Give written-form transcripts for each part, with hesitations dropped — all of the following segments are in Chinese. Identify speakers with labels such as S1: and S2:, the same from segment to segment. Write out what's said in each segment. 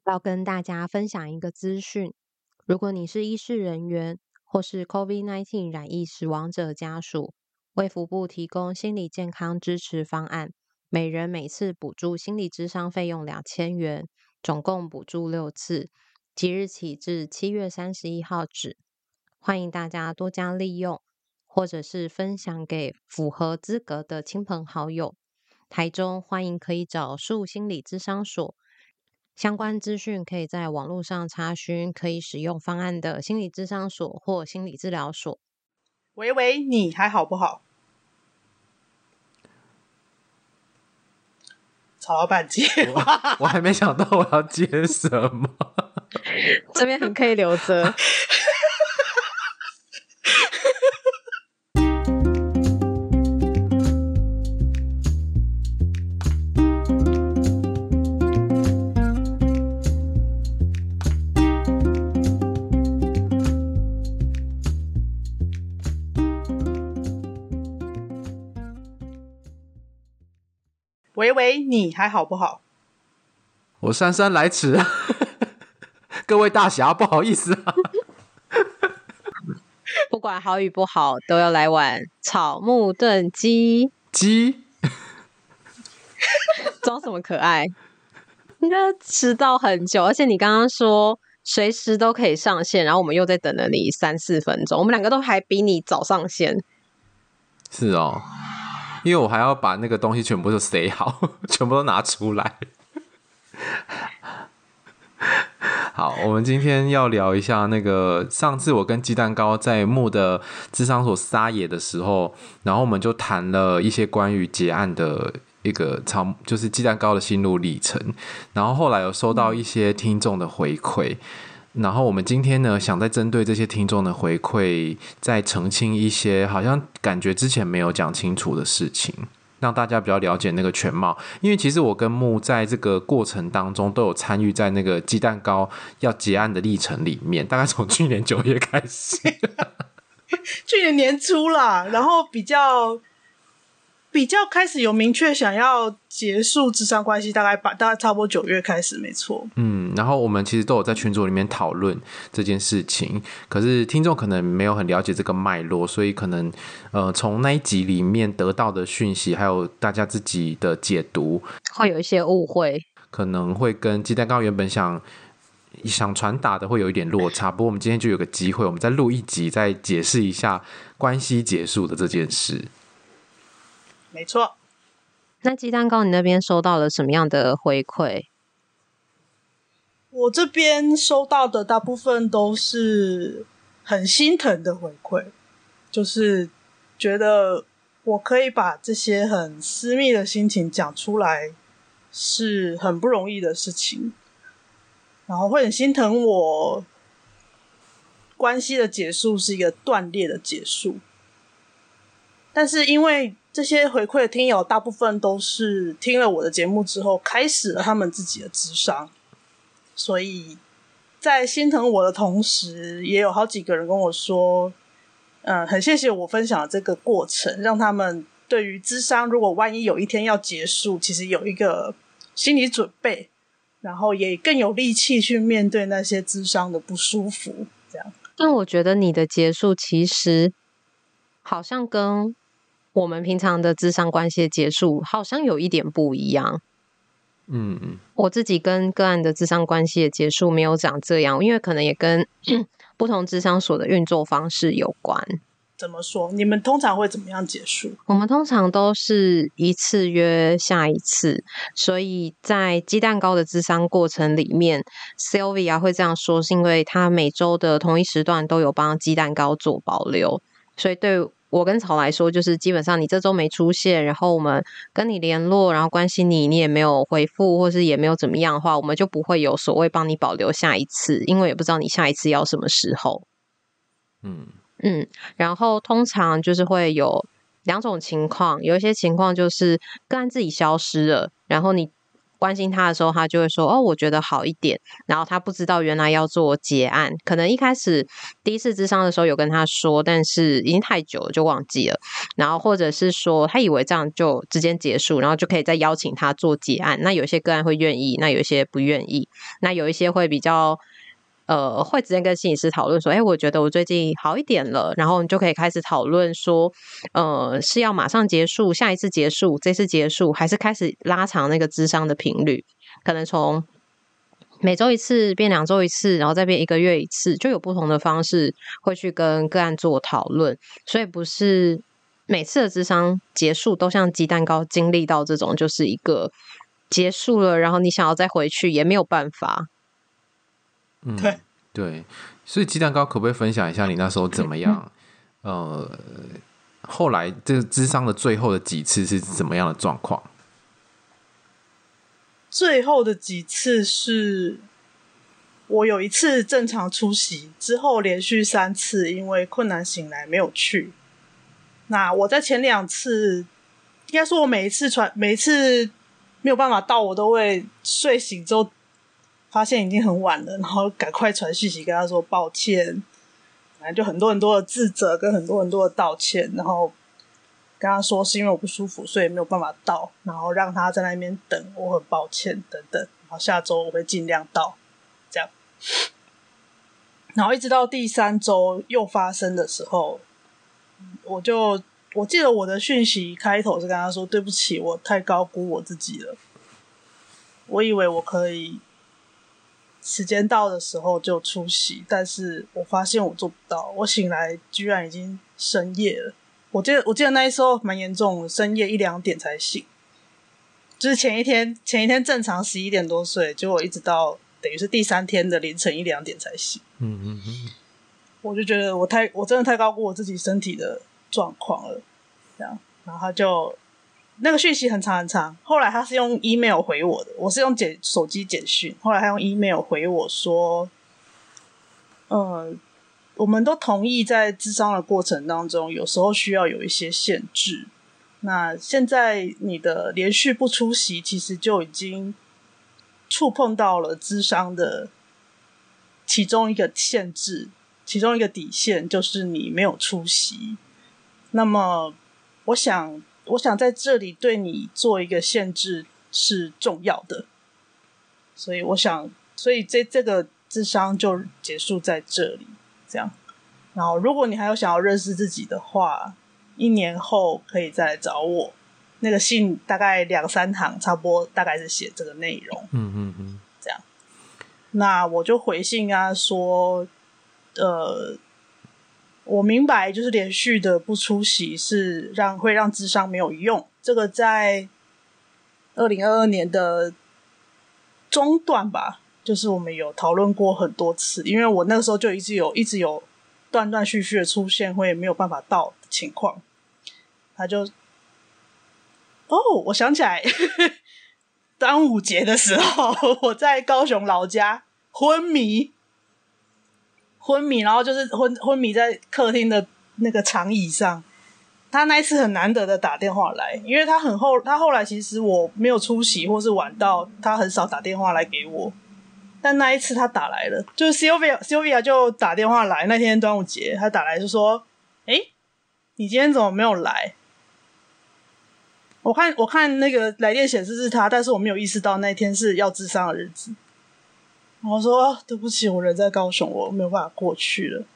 S1: 要跟大家分享一个资讯，如果你是医事人员或是 COVID-19 染疫死亡者家属，卫福部提供心理健康支持方案，每人每次补助心理咨商费用2000元，总共补助6次，即日起至7月31号止。欢迎大家多加利用，或者是分享给符合资格的亲朋好友。台中欢迎可以找树心理咨商所，相关资讯可以在网络上查询可以使用方案的心理咨商所或心理治疗所。
S2: 喂，你还好不好？曹老板接话
S3: 我还没想到我要接什么。
S1: 这边很可以留着。
S2: 喂，你还好不好？
S3: 我姗姗来迟，各位大侠，不好意思啊。
S1: 不管好与不好，都要来碗草木炖鸡。装什么可爱？应该迟到很久，而且你刚刚说随时都可以上线，然后我们又在等了你3-4分钟，我们两个都还比你早上线。
S3: 是哦，因为我还要把那个东西全部都塞好，全部都拿出来。好，我们今天要聊一下那个上次我跟鸡蛋糕在木的諮商所撒野的时候，然后我们就谈了一些关于结案的一个就是鸡蛋糕的心路历程，然后后来有收到一些听众的回馈，然后我们今天呢想再针对这些听众的回馈再澄清一些好像感觉之前没有讲清楚的事情，让大家比较了解那个全貌。因为其实我跟木在这个过程当中都有参与在那个鸡蛋糕要结案的历程里面，大概从去年9月开始。
S2: 去年年初啦，然后比较开始有明确想要结束諮商关系，大概差不多9月开始，没错。
S3: 然后我们其实都有在群组里面讨论这件事情，可是听众可能没有很了解这个脉络，所以可能从那一集里面得到的讯息还有大家自己的解读
S1: 会有一些误会，
S3: 可能会跟鸡蛋糕原本想传达的会有一点落差。不过我们今天就有个机会，我们再录一集再解释一下关系结束的这件事。
S2: 没错。
S1: 那鸡蛋糕你那边收到了什么样的回馈？
S2: 我这边收到的大部分都是很心疼的回馈，就是觉得我可以把这些很私密的心情讲出来是很不容易的事情，然后会很心疼我关系的结束是一个断裂的结束。但是因为这些回馈的听友大部分都是听了我的节目之后开始了他们自己的諮商，所以在心疼我的同时，也有好几个人跟我说很谢谢我分享的这个过程，让他们对于諮商如果万一有一天要结束，其实有一个心理准备，然后也更有力气去面对那些諮商的不舒服这样。
S1: 但我觉得你的结束其实好像跟我们平常的諮商关系的结束好像有一点不一样。我自己跟个案的諮商关系的结束没有长这样，因为可能也跟不同諮商所的运作方式有关。
S2: 怎么说？你们通常会怎么样结束？
S1: 我们通常都是一次约下一次，所以在鸡蛋糕的諮商过程里面 Sylvia 会这样说，是因为他每周的同一时段都有帮鸡蛋糕做保留，所以对我跟草来说，就是基本上你这周没出现，然后我们跟你联络，然后关心你也没有回复，或是也没有怎么样的话，我们就不会有所谓帮你保留下一次，因为也不知道你下一次要什么时候。然后通常就是会有2种情况，有一些情况就是个案自己消失了，然后你关心他的时候，他就会说：“哦，我觉得好一点。”然后他不知道原来要做结案，可能一开始第一次咨商的时候有跟他说，但是已经太久了就忘记了。然后或者是说他以为这样就直接结束，然后就可以再邀请他做结案。那有些个案会愿意，那有一些不愿意，那有一些会比较。会直接跟心理师讨论说，我觉得我最近好一点了，然后你就可以开始讨论说，是要马上结束，下一次结束，这次结束，还是开始拉长那个咨商的频率，可能从每周一次变2周一次，然后再变1个月一次，就有不同的方式会去跟个案做讨论，所以不是每次的咨商结束都像鸡蛋糕经历到这种，就是一个结束了，然后你想要再回去也没有办法。
S2: 对，
S3: 所以鸡蛋糕可不可以分享一下你那时候怎么样？后来这个諮商的最后的几次是怎么样的状况？
S2: 最后的几次是我有一次正常出席，之后连续3次因为困难醒来没有去。那我在前2次，应该说我每一次没有办法到，我都会睡醒之后发现已经很晚了，然后赶快传讯息跟他说抱歉，反正就很多很多的自责跟很多很多的道歉，然后跟他说是因为我不舒服所以没有办法到，然后让他在那边等，我很抱歉等等，然后下周我会尽量到这样。然后一直到第3周又发生的时候，我记得我的讯息开头是跟他说对不起，我太高估我自己了，我以为我可以时间到的时候就出席，但是我发现我做不到，我醒来居然已经深夜了。我记得那时候蛮严重的，深夜1-2点才醒，就是前一天正常11点多睡，结果一直到等于是第3天的凌晨1-2点才醒。我就觉得我真的太高估我自己身体的状况了，这样。然后他就那个讯息很长很长，后来他是用 email 回我的，我是用手机简讯，后来他用 email 回我说我们都同意在諮商的过程当中有时候需要有一些限制，那现在你的连续不出席其实就已经触碰到了諮商的其中一个限制，其中一个底线，就是你没有出席。那么我想在这里对你做一个限制是重要的，所以这个諮商就结束在这里，这样。然后如果你还有想要认识自己的话，1年后可以再来找我。那个信大概2-3行，差不多大概是写这个内容。这样。那我就回信跟他说，我明白，就是连续的不出席是会让諮商没有用。这个在2022年的中段吧，就是我们有讨论过很多次，因为我那个时候就一直有断断续续的出现会没有办法到的情况。他就我想起来端午节的时候我在高雄老家昏迷，然后就是昏迷在客厅的那个长椅上。他那一次很难得的打电话来，因为他后来其实我没有出席或是晚到，他很少打电话来给我，但那一次他打来了，就是 Sylvia 就打电话来，那天端午节他打来就说你今天怎么没有来？我看那个来电显示是他，但是我没有意识到那天是要諮商的日子。我说对不起，我人在高雄，我没有办法过去了。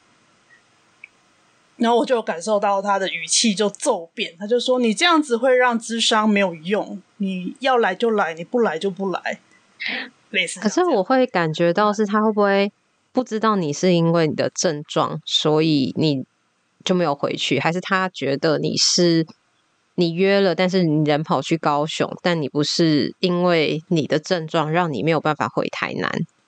S2: 然后我就感受到他的语气就骤变，他就说你这样子会让諮商没有用，你要来就来，你不来就不来，类似。
S1: 可是我会感觉到是他会不会不知道你是因为你的症状所以你就没有回去，还是他觉得你约了但是你人跑去高雄，但你不是因为你的症状让你没有办法回台南？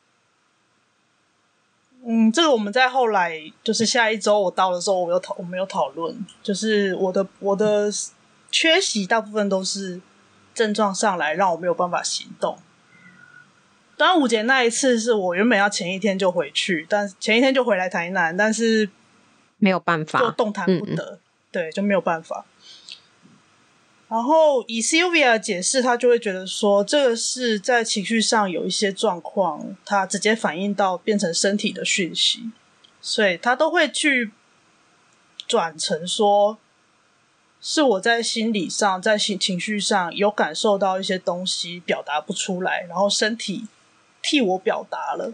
S2: 这个我们在后来就是下一周我到的时候我们有讨论，就是我的缺席大部分都是症状上来让我没有办法行动。端午节那一次是我原本要前一天就回去，但前一天就回来台南，但是
S1: 没有办法，
S2: 就动弹不得。对，就没有办法。 然后以 Sylvia 的解释，他就会觉得说这个是在情绪上有一些状况，他直接反映到变成身体的讯息，所以他都会去转成说是我在心理上在情绪上有感受到一些东西表达不出来，然后身体替我表达了。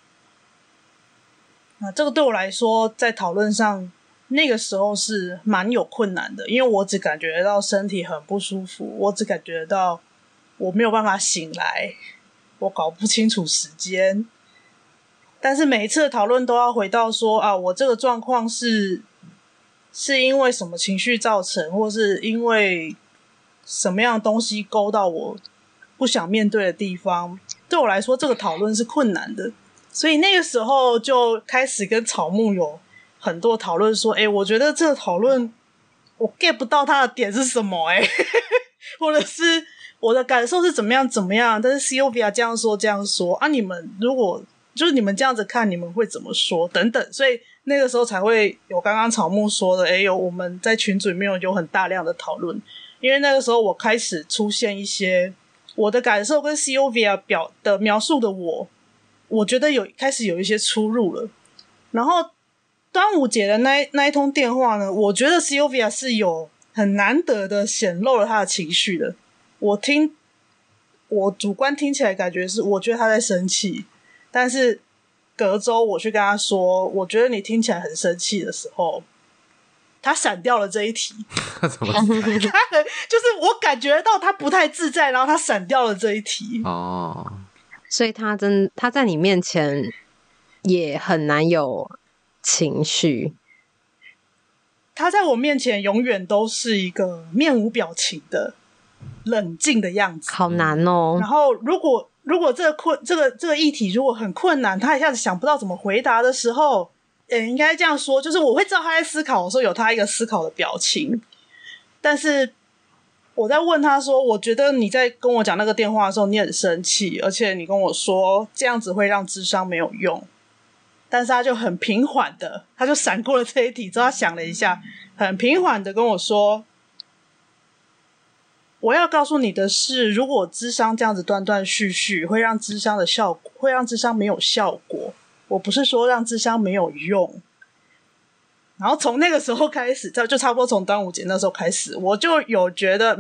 S2: 那这个对我来说在讨论上那个时候是蛮有困难的，因为我只感觉到身体很不舒服，我只感觉到我没有办法醒来，我搞不清楚时间。但是每一次的讨论都要回到说啊，我这个状况是因为什么情绪造成，或是因为什么样的东西勾到我不想面对的地方。对我来说这个讨论是困难的，所以那个时候就开始跟草木有很多讨论说我觉得这个讨论我 get 不到它的点是什么或者是我的感受是怎么样，但是 Sylvia 这样说啊，你们如果就是你们这样子看你们会怎么说等等，所以那个时候才会有刚刚草木说的有我们在群组里面有很大量的讨论，因为那个时候我开始出现一些我的感受跟 Sylvia 的描述的我觉得开始有一些出入了。然后端午节的那一通电话呢，我觉得 Sylvia 是有很难得的显露了她的情绪的。我主观听起来感觉是我觉得她在生气，但是隔周我去跟她说我觉得你听起来很生气的时候，她闪掉了这一题。
S3: 怎么
S2: 就是我感觉到她不太自在，然后她闪掉了这一题。
S3: 哦，
S1: 所以他在你面前也很难有情绪，
S2: 他在我面前永远都是一个面无表情的冷静的样子，
S1: 好难哦。
S2: 然后如果这个议题如果很困难，他一下子想不到怎么回答的时候，应该这样说，就是我会知道他在思考的时候有他一个思考的表情，但是我在问他说我觉得你在跟我讲那个电话的时候你很生气，而且你跟我说这样子会让諮商没有用，但是他就很平缓的，他就闪过了这一题之后，他想了一下，很平缓的跟我说，我要告诉你的是，如果諮商这样子断断续续会让諮商没有效果，我不是说让諮商没有用。然后从那个时候开始，就差不多从端午节那时候开始，我就有觉得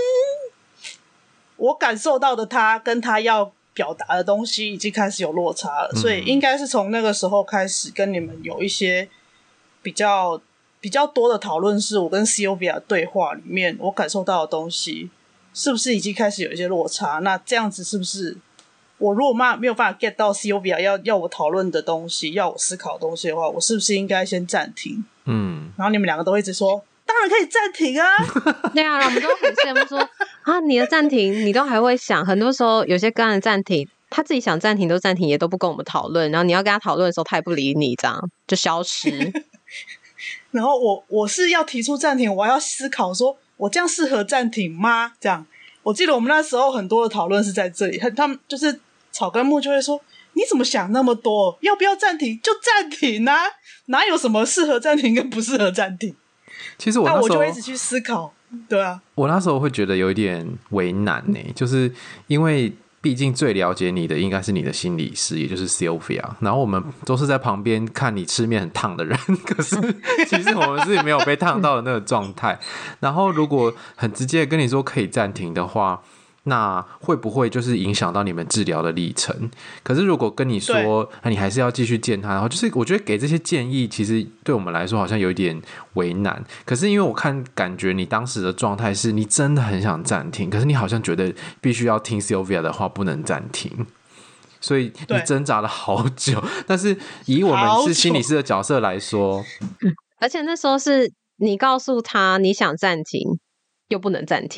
S2: 我感受到的他跟他要表达的东西已经开始有落差了，所以应该是从那个时候开始跟你们有一些比较多的讨论，是我跟 Sylvia 对话里面我感受到的东西是不是已经开始有一些落差。那这样子是不是我如果没有办法 get 到 Sylvia 要我讨论的东西，要我思考的东西的话，我是不是应该先暂停？然后你们两个都一直说当然可以暂停啊。
S1: 对啊，我们都很羡慕说啊，你的暂停你都还会想，很多时候有些个案的暂停他自己想暂停都暂停，也都不跟我们讨论，然后你要跟他讨论的时候他也不理你，这样就消失。
S2: 然后我是要提出暂停，我要思考说我这样适合暂停吗？这样我记得我们那时候很多的讨论是在这里，他们就是草根木就会说你怎么想那么多，要不要暂停就暂停啊，哪有什么适合暂停跟不适合暂停。
S3: 其实我那时候
S2: 就会一直去思考。对啊，
S3: 我那时候会觉得有一点为难就是因为毕竟最了解你的应该是你的心理师，也就是 Sylvia， 然后我们都是在旁边看你吃面很烫的人，可是其实我们是没有被烫到的那个状态。然后如果很直接的跟你说可以暂停的话，那会不会就是影响到你们治疗的历程？可是如果跟你说你还是要继续见他，然后就是我觉得给这些建议其实对我们来说好像有一点为难。可是因为我感觉你当时的状态是你真的很想暂停，可是你好像觉得必须要听 Sylvia 的话，不能暂停，所以你挣扎了好久。但是以我们是心理师的角色来说，
S1: 而且那时候是你告诉他你想暂停又不能暂停。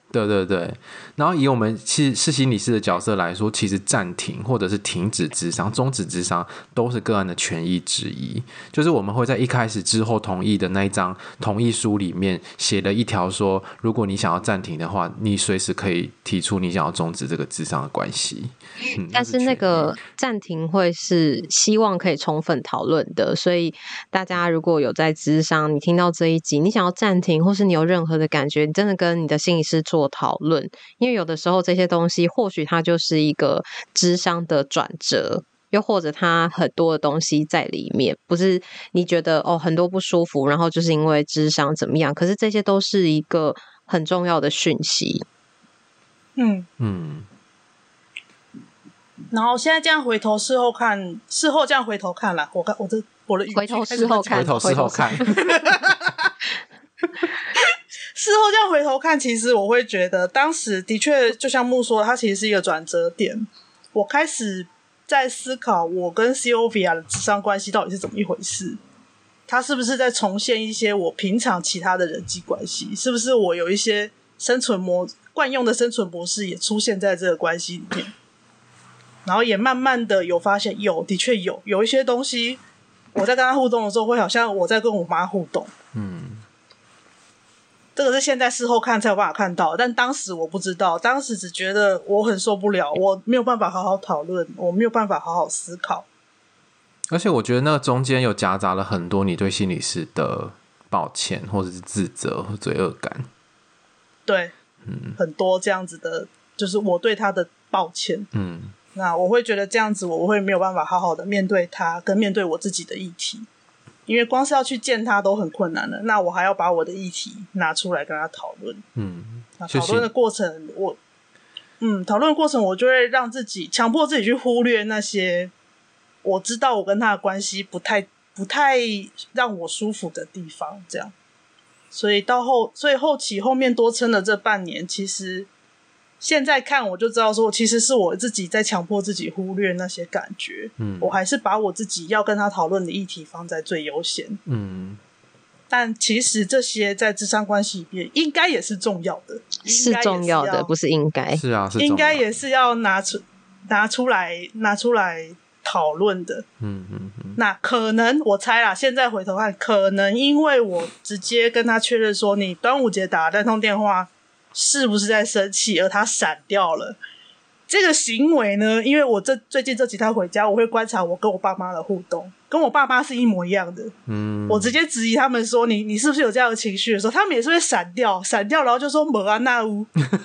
S3: 对对对，然后以我们是心理师的角色来说，其实暂停或者是停止諮商、终止諮商都是个案的权益之一。就是我们会在一开始之后同意的那一张同意书里面写了一条说，如果你想要暂停的话，你随时可以提出你想要终止这个諮商的关系。
S1: 但是那个暂停会是希望可以充分讨论的，所以大家如果有在諮商，你听到这一集，你想要暂停，或是你有任何的感觉，你真的跟你的心理师做讨论，因为有的时候这些东西或许它就是一个諮商的转折，又或者它很多的东西在里面，不是你觉得很多不舒服，然后就是因为諮商怎么样，可是这些都是一个很重要的讯息。
S2: 然后现在这样回头事后看，事后这样回头看啦，我的语气
S1: 回头事后看，
S3: 回头事后看。
S2: 事后这样回头看，其实我会觉得当时的确就像木说，它其实是一个转折点。我开始在思考我跟 Sylvia 的諮商关系到底是怎么一回事，它是不是在重现一些我平常其他的人际关系，是不是我有一些惯用的生存模式也出现在这个关系里面。然后也慢慢的有发现，的确有一些东西我在跟他互动的时候会好像我在跟我妈互动。这个是现在事后看才有办法看到，但当时我不知道，当时只觉得我很受不了，我没有办法好好讨论，我没有办法好好思考。
S3: 而且我觉得那个中间有夹杂了很多你对心理师的抱歉或者是自责和罪恶感。
S2: 对，很多这样子的，就是我对他的抱歉。那我会觉得这样子我会没有办法好好的面对他跟面对我自己的议题，因为光是要去见他都很困难了，那我还要把我的议题拿出来跟他讨论。那讨论的过程讨论的过程我就会让自己强迫自己去忽略那些我知道我跟他的关系不太让我舒服的地方，这样。所以后期后面多撑了这半年，其实现在看我就知道说，其实是我自己在强迫自己忽略那些感觉。我还是把我自己要跟他讨论的议题放在最优先。但其实这些在諮商关系里面应该也是重要的，
S1: 是重要的，不是应该。
S3: 是啊，是重要的，
S2: 应该也是要拿出来讨论的。那可能我猜啦，现在回头看，可能因为我直接跟他确认说，你端午节打的那通电话是不是在生气，而他闪掉了。这个行为呢，因为我最近这几趟回家，我会观察我跟我爸妈的互动，跟我爸妈是一模一样的。我直接质疑他们说，你是不是有这样的情绪的时候，他们也是会闪掉，然后就说没啊那有。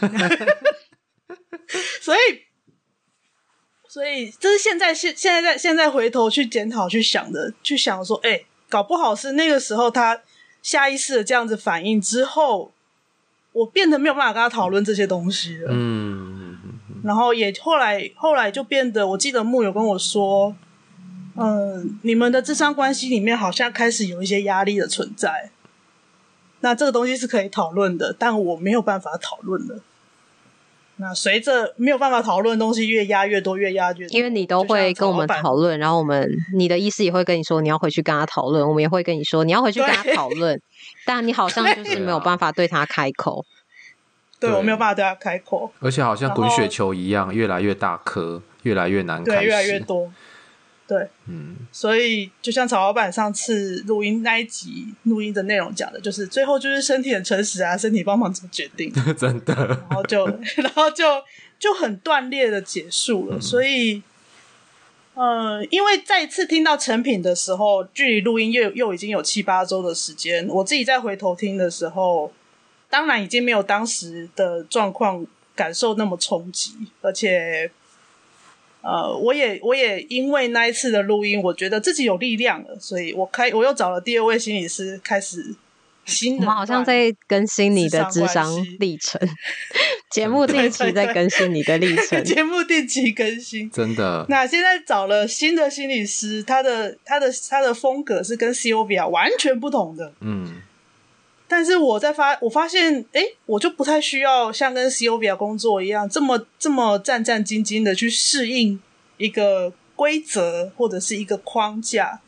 S2: 所以这是现在回头去检讨去想说，搞不好是那个时候他下意识的这样子反应之后，我变得没有办法跟他讨论这些东西了。然后也后来就变得，我记得木有跟我说，你们的諮商关系里面好像开始有一些压力的存在，那这个东西是可以讨论的，但我没有办法讨论了。那随着没有办法讨论的东西越压越多，
S1: 因为你都会跟我们讨论，然后你的医师也会跟你说你要回去跟他讨论，我们也会跟你说你要回去跟他讨论，但你好像就是没有办法对他开口。
S2: 对，我没有办法对他开口，
S3: 而且好像滚雪球一样，越来越大颗，越来越难开始，
S2: 对，越来越多。对，所以就像曹老板上次录音那一集录音的内容讲的，就是最后就是身体很诚实啊，身体帮忙做决定，
S3: 真的，
S2: 然后就很断裂的结束了。所以，因为再次听到成品的时候，距离录音又已经有7-8周的时间，我自己再回头听的时候，当然已经没有当时的状况感受那么冲击，而且。我也因为那一次的录音，我觉得自己有力量了，所以我又找了第2位心理师，开始新的。
S1: 我们好像在更新你的諮商历程，节目定期在更新你的历程，
S2: 节目定期更新，
S3: 真的。
S2: 那现在找了新的心理师，他的风格是跟 Sylvia 完全不同的。但是我发现，我就不太需要像跟 Sylvia 工作一样，这么战战兢兢的去适应一个规则或者是一个框架。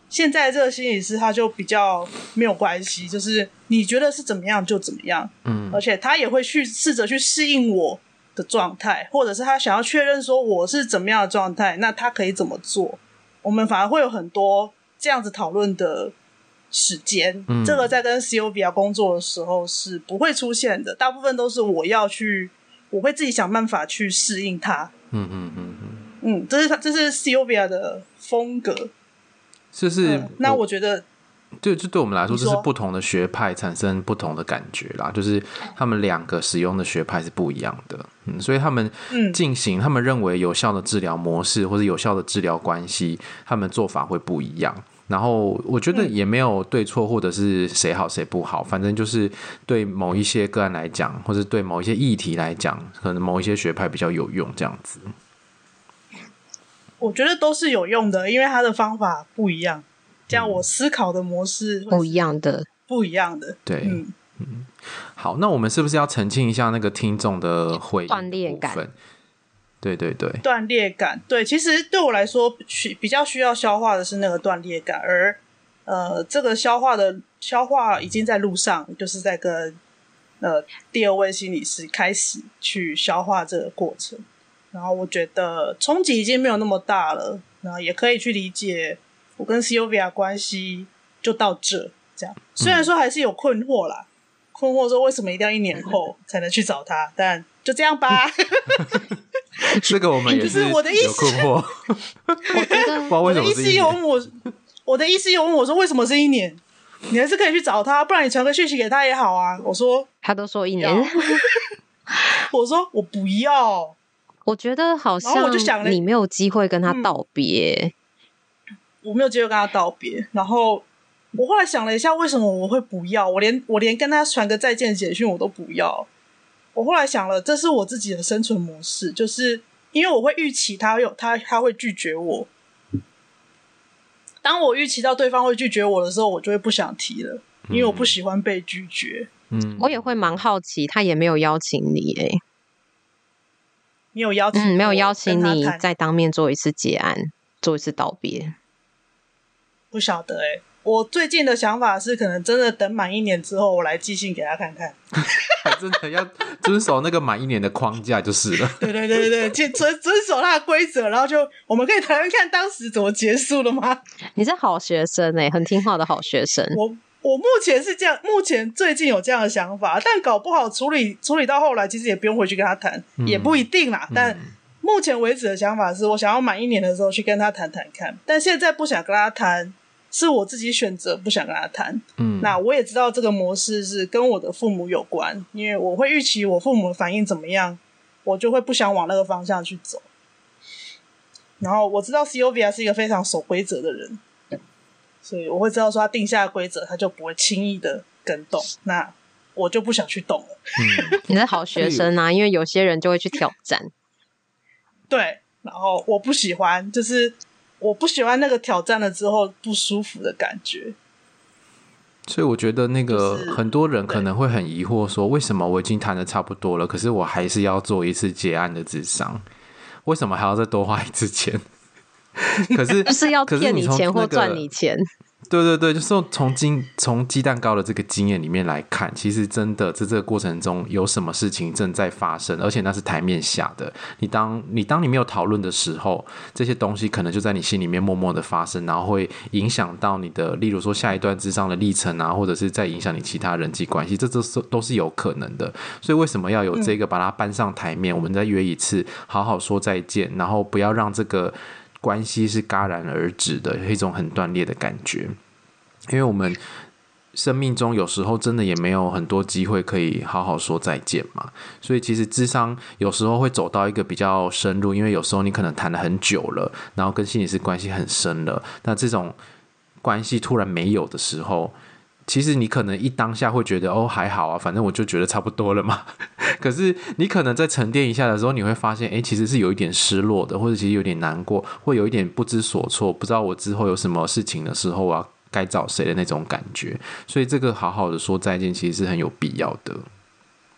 S2: 现在这个心理师他就比较没有关系，就是你觉得是怎么样就怎么样，而且他也会去试着去适应我的状态，或者是他想要确认说我是怎么样的状态，那他可以怎么做，我们反而会有很多这样子讨论的时间，这个在跟 Sylvia 工作的时候是不会出现的，大部分都是我会自己想办法去适应它。这是 Sylvia 的风格，那我觉得
S3: 就对我们来说，这是不同的学派产生不同的感觉啦，就是他们两个使用的学派是不一样的，所以他们进行他们认为有效的治疗模式或者有效的治疗关系，他们做法会不一样。然后我觉得也没有对错或者是谁好谁不好，反正就是对某一些个案来讲，或者对某一些议题来讲，可能某一些学派比较有用这样子。
S2: 我觉得都是有用的，因为他的方法不一样，这样我思考的模式
S1: 不一样的。
S3: 对，好，那我们是不是要澄清一下那个听众的回应
S1: 断裂感？
S3: 对对对，
S2: 断裂感，对，其实对我来说比较需要消化的是那个断裂感，而这个消化已经在路上，就是在跟第二位心理师开始去消化这个过程。然后我觉得冲击已经没有那么大了，然后也可以去理解我跟 Sylvia 关系就到这样。虽然说还是有困惑啦，困惑说为什么一定要1年后才能去找他，但就这样吧。
S3: 这个我们也是有困惑。
S2: 我的医师有问我说为什么是1年？你还是可以去找他，不然你传个讯息给他也好啊。我说
S1: 他都说1年，
S2: 我说我不要。
S1: 我觉得好像你没有机会跟他道别，
S2: 我没有机会跟他道别。然后我后来想了一下，为什么我会不要？我连跟他传个再见简讯我都不要。我后来想了，这是我自己的生存模式，就是因为我会预期他会拒绝我。当我预期到对方会拒绝我的时候，我就会不想提了，因为我不喜欢被拒绝。
S1: 我也会蛮好奇，他也没有邀请你欸。
S2: 没有邀请，
S1: 没有邀请你再当面做一次结案，做一次道别。
S2: 不晓得我最近的想法是，可能真的等满1年之后，我来寄信给他看看。
S3: 还真的要遵守那个满1年的框架就是了。
S2: 对，遵守他的规则，然后就我们可以谈谈看当时怎么结束了吗？
S1: 你是好学生很听话的好学生。
S2: 我目前是这样，目前最近有这样的想法，但搞不好处理到后来，其实也不用回去跟他谈，也不一定啦。但目前为止的想法是我想要满1年的时候去跟他谈谈看，但现在不想跟他谈，是我自己选择不想跟他谈。那我也知道这个模式是跟我的父母有关，因为我会预期我父母的反应怎么样，我就会不想往那个方向去走。然后我知道 Sylvia 是一个非常守规则的人，所以我会知道说他定下的规则他就不会轻易的跟动，那我就不想去动了。
S1: 你是好学生啊，因为有些人就会去挑战。
S2: 对，然后我不喜欢，就是我不喜欢那个挑战了之后不舒服的感觉。
S3: 所以我觉得那个很多人可能会很疑惑说，为什么我已经谈的差不多了，可是我还是要做一次结案的咨商，为什么还要再多花一次钱？可是
S1: 就是要骗你钱或赚你钱。
S3: 对对对，就是从鸡蛋糕的这个经验里面来看，其实真的在这个过程中有什么事情正在发生，而且那是台面下的。当你没有讨论的时候，这些东西可能就在你心里面默默的发生，然后会影响到你的，例如说下一段諮商的历程啊，或者是在影响你其他人际关系，这都是有可能的。所以为什么要有这个把它搬上台面，我们再约一次，好好说再见，然后不要让这个关系是戛然而止的一种很断裂的感觉。因为我们生命中有时候真的也没有很多机会可以好好说再见嘛，所以其实諮商有时候会走到一个比较深入，因为有时候你可能谈了很久了，然后跟心理师关系很深了，那这种关系突然没有的时候，其实你可能一当下会觉得哦还好啊，反正我就觉得差不多了嘛。可是你可能在沉淀一下的时候，你会发现其实是有一点失落的，或者其实有点难过，会有一点不知所措，不知道我之后有什么事情的时候啊该找谁的那种感觉。所以这个好好的说再见其实是很有必要的。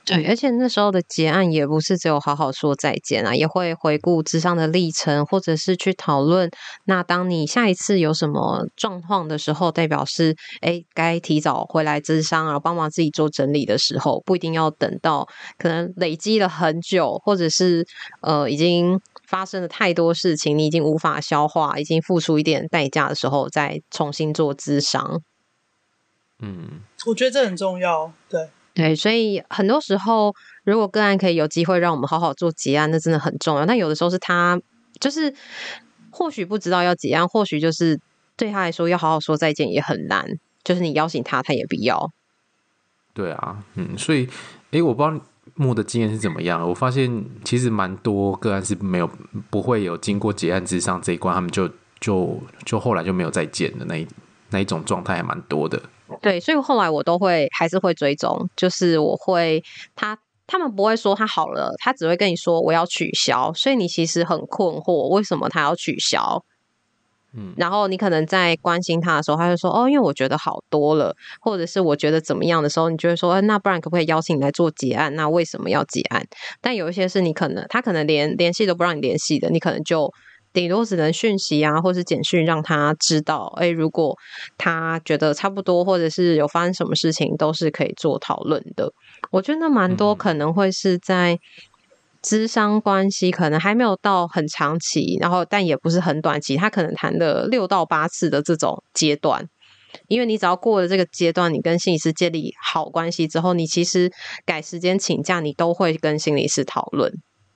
S1: 对，而且那时候的结案也不是只有好好说再见啊，也会回顾諮商的历程，或者是去讨论，那当你下一次有什么状况的时候，代表是该提早回来諮商，然后帮忙自己做整理的时候，不一定要等到可能累积了很久，或者是已经发生了太多事情，你已经无法消化，已经付出一点代价的时候，再重新做諮商。
S2: 我觉得这很重要。
S1: 对，所以很多时候，如果个案可以有机会让我们好好做结案，那真的很重要。但有的时候是他就是或许不知道要结案，或许就是对他来说要好好说再见也很难，就是你邀请他，他也不要。
S3: 对啊，所以我不知道木的经验是怎么样。我发现其实蛮多个案是不会有经过结案諮商这一关，他们就后来就没有再见的那一种状态还蛮多的。
S1: 对，所以后来我都还是会追踪，就是我会他们不会说他好了，他只会跟你说我要取消，所以你其实很困惑为什么他要取消。然后你可能在关心他的时候，他就说因为我觉得好多了，或者是我觉得怎么样的时候，你就会说那不然可不可以邀请你来做结案？那为什么要结案？但有一些是他可能连联系都不让你联系的，你可能就顶多只能讯息啊，或是简讯让他知道，如果他觉得差不多，或者是有发生什么事情，都是可以做讨论的。我觉得那蛮多可能会是在諮商关系可能还没有到很长期，然后但也不是很短期，他可能谈了6到8次的这种阶段。因为你只要过了这个阶段，你跟心理师建立好关系之后，你其实改时间请假，你都会跟心理师讨论。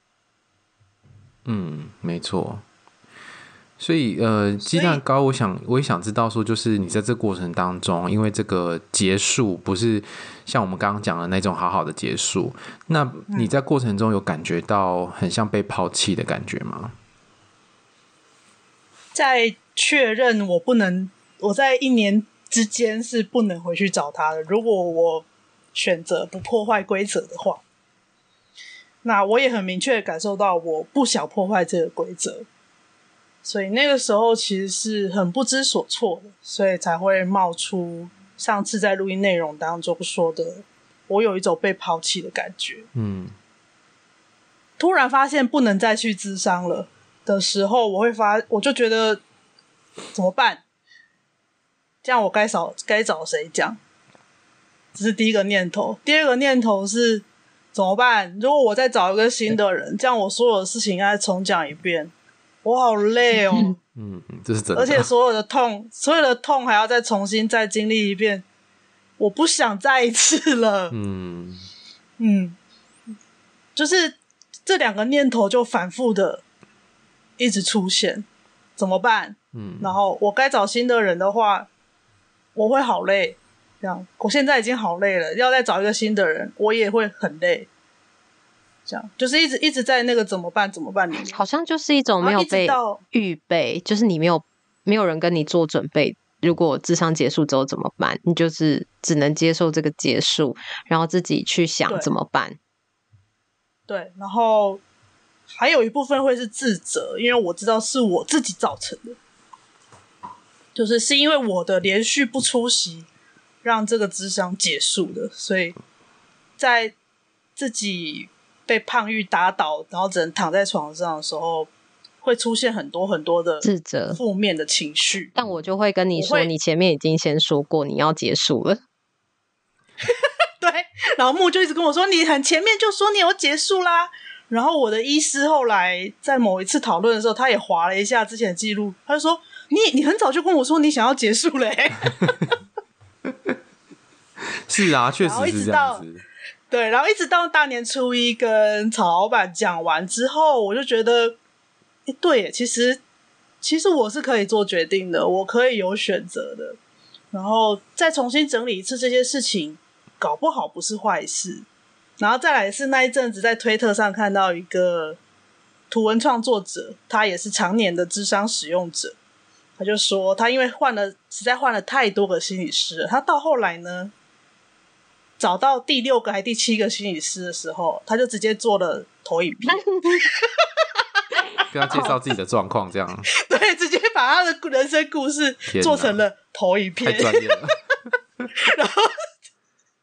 S3: 没错。所以鸡蛋糕我也想知道说，就是你在这过程当中，因为这个结束不是像我们刚刚讲的那种好好的结束，那你在过程中有感觉到很像被抛弃的感觉吗？
S2: 在确认我在1年之间是不能回去找他的，如果我选择不破坏规则的话，那我也很明确的感受到我不想破坏这个规则，所以那个时候其实是很不知所措的，所以才会冒出上次在录音内容当中说的我有一种被抛弃的感觉。突然发现不能再去諮商了的时候，我就觉得怎么办？这样我该找谁讲？这是第一个念头。第二个念头是怎么办？如果我再找一个新的人，这样我所有的事情要再重讲一遍，我好累哦。
S3: 这是真的。
S2: 而且所有的痛还要再重新再经历一遍，我不想再一次了。就是这2个念头就反复的一直出现，怎么办？然后我该找新的人的话，我会好累。这样，我现在已经好累了，要再找一个新的人，我也会很累。这样就是一直在那个怎么办里面，
S1: 好像就是一种没有被预备，就是你没有人跟你做准备。如果諮商结束之后怎么办？你就是只能接受这个结束，然后自己去想怎么办。
S2: 对，然后还有一部分会是自责，因为我知道是我自己造成的，是因为我的连续不出席让这个諮商结束的，所以在自己被胖玉打倒然后只能躺在床上的时候，会出现很多很多的
S1: 自责
S2: 负面的情绪。
S1: 但我就会跟你说，你前面已经先说过你要结束了。
S2: 对，然后木就一直跟我说你很前面就说你要结束啦，然后我的医师后来在某一次讨论的时候，他也滑了一下之前的记录，他就说你很早就跟我说你想要结束了
S3: 是啊，确实是这样子。
S2: 对，然后一直到大年初一跟曹老板讲完之后，我就觉得对耶，其实我是可以做决定的，我可以有选择的，然后再重新整理一次这些事情，搞不好不是坏事。然后再来是那一阵子在推特上看到一个图文创作者，他也是常年的諮商使用者，他就说他因为实在换了太多个心理师了，他到后来呢找到第6个还第7个心理师的时候，他就直接做了投影片
S3: 跟他介绍自己的状况这样
S2: 对，直接把他的人生故事做成了投影片，
S3: 太专业了
S2: 然后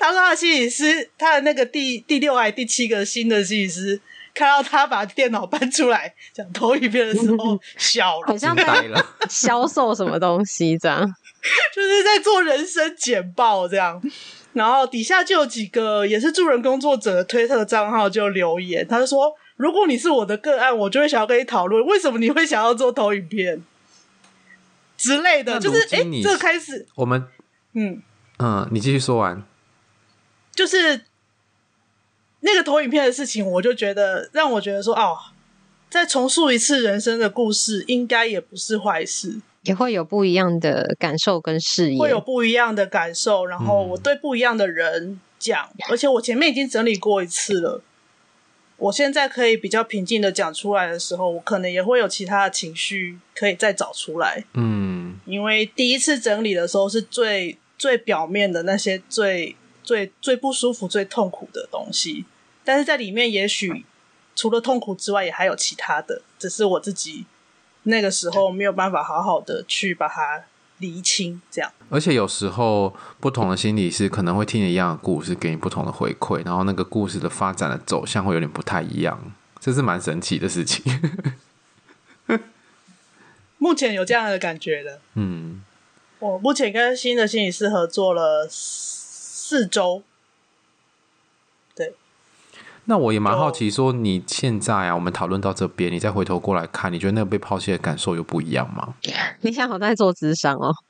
S2: 他说他的心理师，他的那个第6还第7个新的心理师，看到他把电脑搬出来讲投影片的时候笑了，
S1: 好像在销售什么东西这样，
S2: 就是在做人生简报这样。然后底下就有几个也是助人工作者的推特账号就留言，他就说如果你是我的个案，我就会想要跟你讨论为什么你会想要做投影片之类的，就是这个开始
S3: 我们你继续说完。
S2: 就是那个投影片的事情，我就觉得让我觉得说再重述一次人生的故事应该也不是坏事，
S1: 也会有不一样的感受跟视野，
S2: 会有不一样的感受，然后我对不一样的人讲，而且我前面已经整理过一次了，我现在可以比较平静的讲出来的时候，我可能也会有其他的情绪可以再找出来。因为第一次整理的时候是最表面的那些最不舒服最痛苦的东西，但是在里面也许除了痛苦之外也还有其他的，只是我自己那个时候没有办法好好的去把它厘清这样。
S3: 而且有时候不同的心理师可能会听一样的故事给你不同的回馈，然后那个故事的发展的走向会有点不太一样，这是蛮神奇的事情。
S2: 目前有这样的感觉的。我目前跟新的心理师合作了4周。对，
S3: 那我也蛮好奇说你现在我们讨论到这边，你再回头过来看，你觉得那个被抛弃的感受有不一样吗？
S1: 你想好在做諮商哦。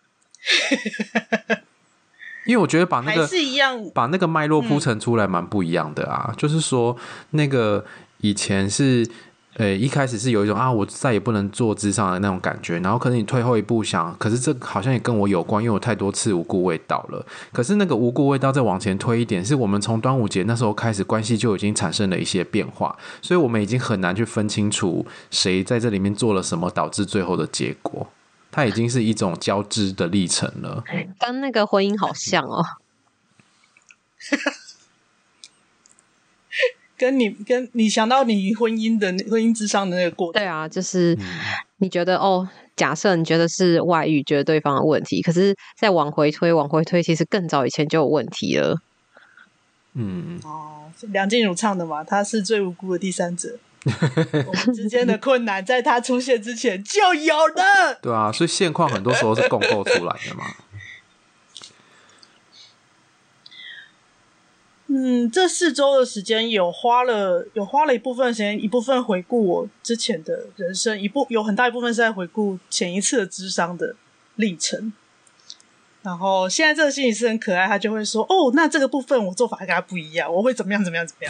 S3: 因为我觉得把那个
S2: 还是一样，
S3: 把那个脉络铺陈出来蛮不一样的啊。就是说那个以前是一开始是有一种我再也不能做諮商的那种感觉，然后可能你退后一步想，可是这好像也跟我有关，因为我太多次无故味道了。可是那个无故味道再往前推一点，是我们从端午节那时候开始关系就已经产生了一些变化，所以我们已经很难去分清楚谁在这里面做了什么导致最后的结果，它已经是一种交织的历程了。
S1: 跟那个婚姻好像哦。
S2: 跟你想到你婚姻諮商的那个过程。
S1: 对啊，就是你觉得假设你觉得是外遇，觉得对方的问题，可是再往回推，其实更早以前就有问题了。
S2: 梁静茹唱的嘛，他是最无辜的第三者。我们之间的困难在他出现之前就有了。
S3: 对啊，所以现况很多时候是共构出来的嘛。
S2: 这4周的时间有花了一部分时间，一部分回顾我之前的人生，有很大一部分是在回顾前一次的諮商的历程。然后现在这个心理师很可爱，他就会说那这个部分我做法跟他不一样，我会怎么样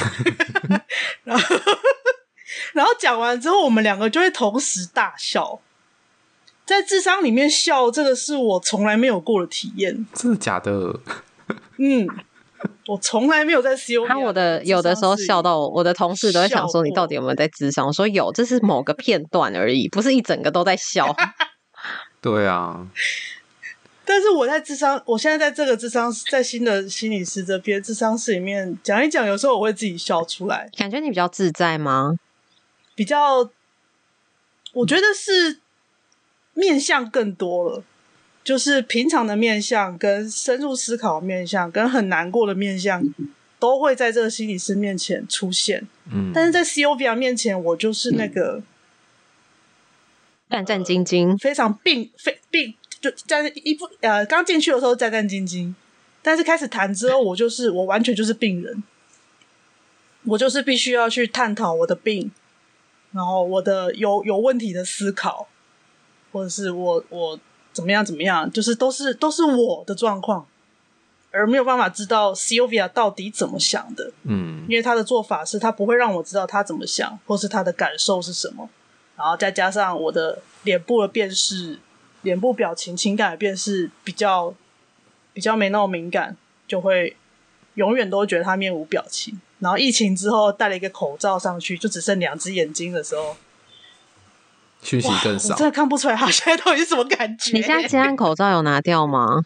S2: 然后讲完之后我们2个就会同时大笑。在諮商里面笑，这个是我从来没有过的体验。
S3: 真的假的？
S2: 我从来没有在 CO。
S1: 他有的时候笑到我的同事都会想说你到底有没有在諮商，我说有，这是某个片段而已，不是一整个都在笑。
S3: 对啊，
S2: 但是我在諮商，我现在在这个諮商，在新的心理师这边諮商室里面讲一讲，有时候我会自己笑出来。
S1: 感觉你比较自在吗？
S2: 比较，我觉得是面向更多了，就是平常的面向跟深入思考的面向跟很难过的面向都会在这个心理师面前出现。但是在 Sylvia 面前，我就是那个
S1: 战战兢兢，
S2: 非常就刚进去的时候战战兢兢，但是开始谈之后，我完全就是病人，我就是必须要去探讨我的病，然后我的有问题的思考，或者是我怎么样，就是都是我的状况，而没有办法知道 Sylvia 到底怎么想的。因为他的做法是他不会让我知道他怎么想，或是他的感受是什么，然后再加上我的脸部的辨识，脸部表情情感的辨识比较没那么敏感，就会永远都觉得他面无表情。然后疫情之后戴了一个口罩上去，就只剩2只眼睛的时候，
S3: 讯息更少，
S2: 我真的看不出来他现在到底是什么感觉。
S1: 你现在接案口罩有拿掉吗？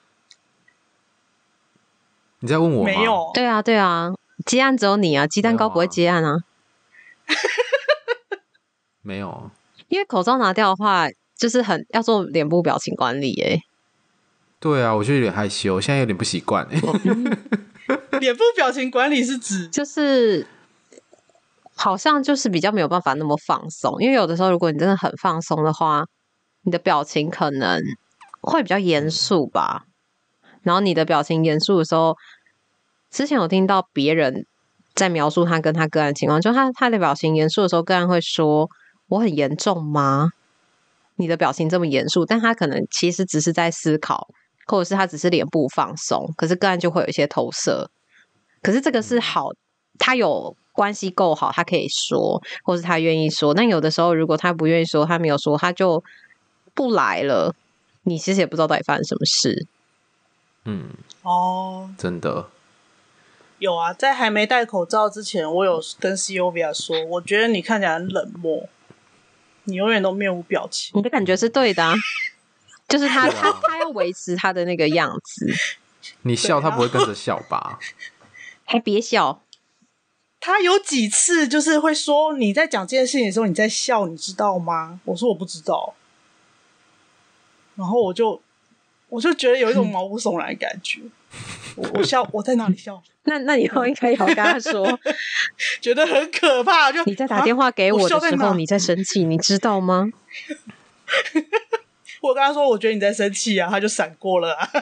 S3: 你在问我吗？
S2: 没有。
S1: 对啊，接案只有你啊，鸡蛋糕不会接案啊。
S3: 没有，
S1: 因为口罩拿掉的话，就是很要做脸部表情管理耶。
S3: 对啊，我就有点害羞，现在有点不习惯。
S2: 脸部表情管理是指
S1: 就是好像就是比较没有办法那么放松，因为有的时候如果你真的很放松的话，你的表情可能会比较严肃吧。然后你的表情严肃的时候，之前有听到别人在描述他跟他个案的情况，就他的表情严肃的时候，个案会说：“我很严重吗？你的表情这么严肃。”但他可能其实只是在思考，或者是他只是脸部放松，可是个案就会有一些投射。可是这个是好，他有关系够好，他可以说，或是他愿意说。但有的时候，如果他不愿意说，他没有说，他就不来了，你其实也不知道到底发生什么事。
S3: 真的
S2: 有啊，在还没戴口罩之前，我有跟 Covia 说，我觉得你看起来很冷漠，你永远都面无表情。
S1: 你的感觉是对的啊，就是他要维持他的那个样子。
S3: 你笑，他不会跟着笑吧？
S1: 还别笑。
S2: 他有几次就是会说你在讲这件事情的时候你在笑，你知道吗？我说我不知道，然后我就觉得有一种毛骨悚然的感觉。我笑，我在哪里笑？
S1: 那以后应该要跟他说，
S2: 觉得很可怕。就
S1: 你在打电话给我的时候，你在生气，你知道吗？
S2: 我跟他说，我觉得你在生气啊，他就闪过了啊。